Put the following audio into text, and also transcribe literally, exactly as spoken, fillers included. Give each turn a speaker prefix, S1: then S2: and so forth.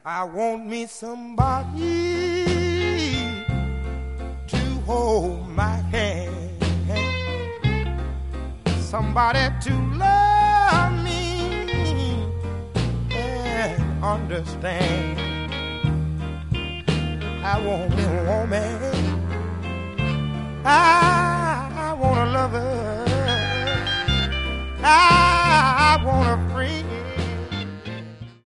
S1: I want me somebody to hold my hand, somebody to love me and understand. I want a woman I